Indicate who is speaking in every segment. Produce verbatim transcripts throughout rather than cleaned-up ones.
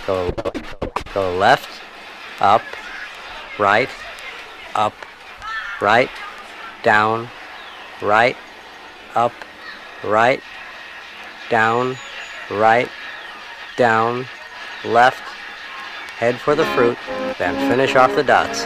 Speaker 1: Go, go left, up, right, up, right, down, right, up, right, down, right, down, left, head for the fruit, then finish off the dots.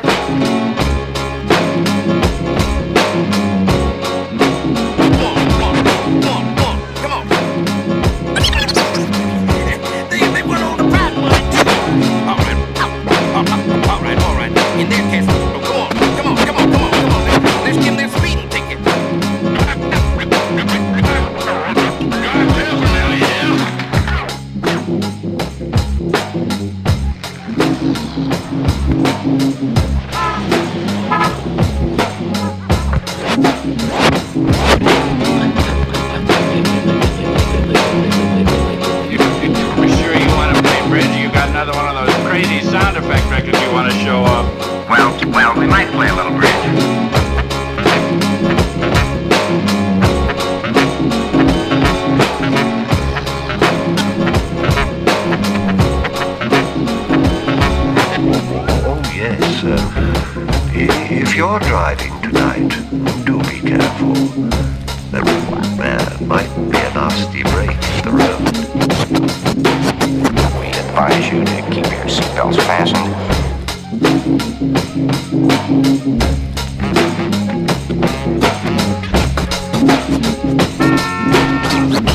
Speaker 2: Another one of those crazy sound effect records you want to show off.
Speaker 3: Well, well, we might play a little bridge.
Speaker 4: Oh, yes. Uh, if you're driving tonight, do be careful. There uh, might be a nasty break in the road.
Speaker 3: We advise you to keep your seatbelts fastened.